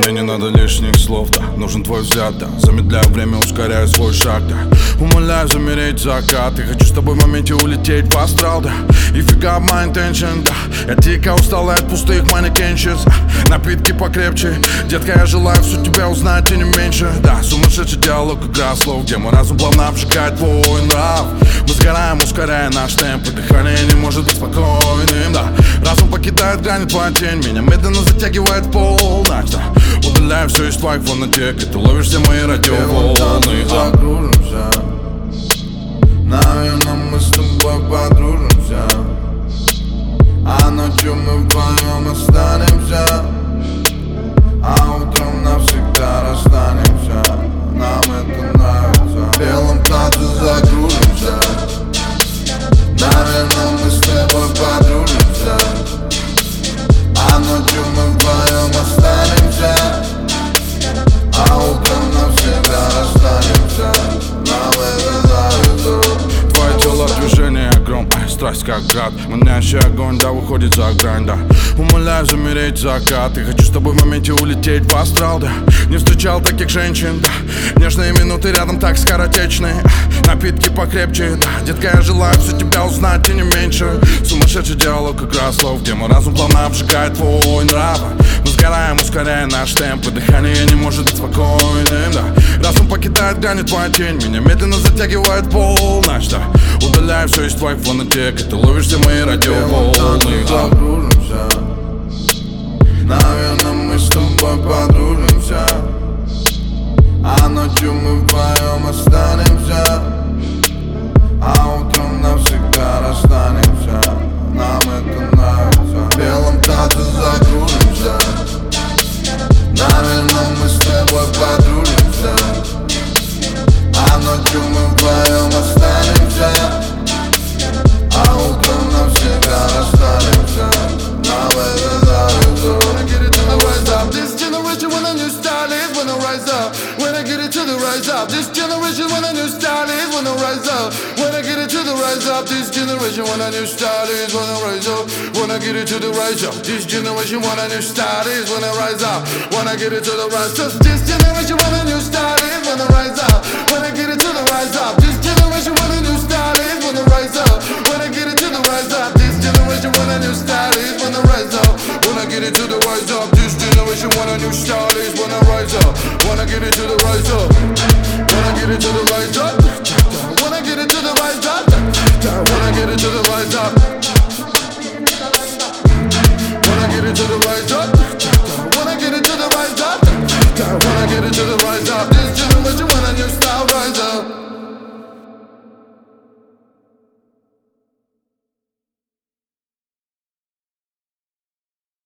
Мне не надо лишних слов, да, нужен твой взгляд, да. Замедляю время, ускоряю свой шаг, да. Умоляю замереть закат, и хочу с тобой в моменте улететь в астрал, да. И фига my intention, да. Я дико устал от пустых манекенщиц. Напитки покрепче, детка, я желаю всю тебя узнать и не меньше, да. Сумасшедший диалог, игра слов, где мой разум плавно обжигает твой нрав. Мы сгораем, ускоряя наш темп, и дыхание не может быть спокойным, да. Разум покидает грани, твоя тень меня медленно затягивает в полночь, да. Удаляю все из твоих фонотек, и ты ловишь все мои радиоволны. Закружимся, наверное, мы с тобой подружимся, а ночью мы вдвоем останемся, а утром навсегда расстанемся. Нам это нравится. В белом платье закружимся, наверное, мы с тобой подружимся, а ночью мы вдвоем останемся, а утром навсегда расстанемся. Нам это нравится. Твое тело движение огром, страсть как град. Манящий огонь, да, выходит за грань, да. Умоляю замереть закат, и хочу с тобой в моменте улететь в астрал, да. Не встречал таких женщин, да. Нежные минуты рядом так скоротечные. Напитки покрепче, да. Детка, я желаю все тебя узнать и не меньше. Сумасшедший диалог, игра слов, где мой разум плавно обжигает твой нрав. Мы сгораем, ускоряя наш темп, и дыхание не может быть спокойным, да. Разум покидает грани, твоя тень меня медленно затягивает в полночь, да. Удаляю все из твоих фонотек, и ты ловишь все мои радиоволны. Закружимся, наверное, мы с тобой подружимся, а ночью мы вдвоем останемся, а утром навсегда расстанемся. Нам это нравится. В белом платье закружимся, наверное, мы с тобой подружимся, а ночью мы вдвоем останемся, а утром навсегда расстанемся. Нам это нравится. When I get it to the rise up, this generation when a new style is when I rise up. When I get it to the rise up, this generation when a new style is when I rise up. When I get it to the rise up, this generation when a new style is when I rise up. When I get it to the rise up, this generation when a new style is when I rise up. When I get it to the rise up, this generation when a new style is when I rise up. When I get it to the rise up, this generation when a new style is when I rise up. When I get it to the rise up, this generation when a new style is when I rise up. When I get it to the rise up, this generation when a new style is when I rise up. When I get it to the rise up, when I get it to the rise up.